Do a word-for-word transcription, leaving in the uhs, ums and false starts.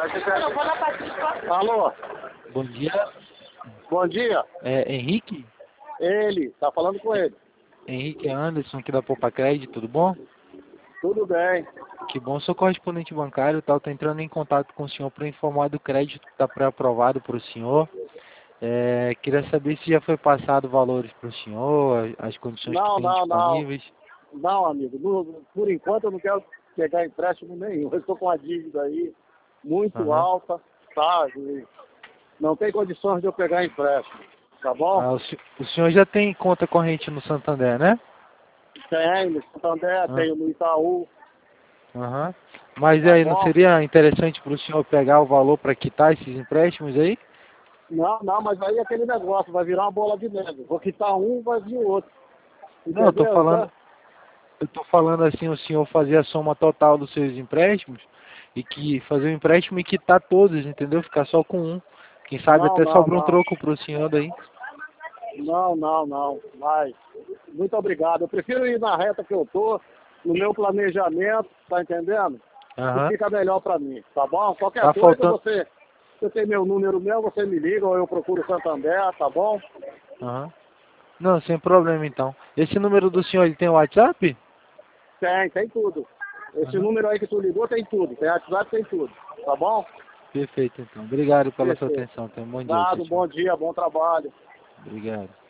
Alô, Bom dia. bom dia. É Henrique? Ele, tá falando com ele. Henrique Anderson aqui da Poupa Crédito, tudo bom? Tudo bem. Que bom, sou correspondente bancário, tal, tô entrando em contato com o senhor para informar do crédito que está pré-aprovado para o senhor. É, queria saber se já foi passado valores para o senhor, as condições que Não, tem não, não. disponíveis. Não, amigo, no- por enquanto eu não quero pegar empréstimo nenhum. Eu estou com uma dívida aí muito Aham. alta, tá? E não tem condições de eu pegar empréstimo, tá bom? Ah, o, se- o senhor já tem conta corrente no Santander, né? Tenho no Santander, Ah, tenho no Itaú, Aham. Mas tá aí, não bom? seria interessante para o senhor pegar o valor para quitar esses empréstimos aí? Não, não, mas aí é aquele negócio, vai virar uma bola de neve. Vou quitar um, vai vir o outro. Não, eu tô Entendeu? falando, Então, eu tô falando assim, o senhor fazer a soma total dos seus empréstimos e que fazer o empréstimo e quitar todos, entendeu? Ficar só com um. Quem sabe não, até não, sobra um não. troco pro senhor daí. Não, não, não. Mas, muito obrigado. Eu prefiro ir na reta que eu tô, no meu planejamento, tá entendendo? Que Aham. fica melhor pra mim, tá bom? Qualquer Tá coisa, faltando. você, você tem meu número meu, você me liga ou eu procuro o Santander, tá bom? Aham. Não, sem problema então. Esse número do senhor, ele tem WhatsApp? Tem, tem tudo. Esse Aham. número aí que tu ligou tem tudo. Tem WhatsApp, tem tudo. Tá bom? Perfeito então. Obrigado pela sua Perfeito. atenção. Tenha um bom dia. Tchau, Dado, tchau. bom dia, bom trabalho. Obrigado.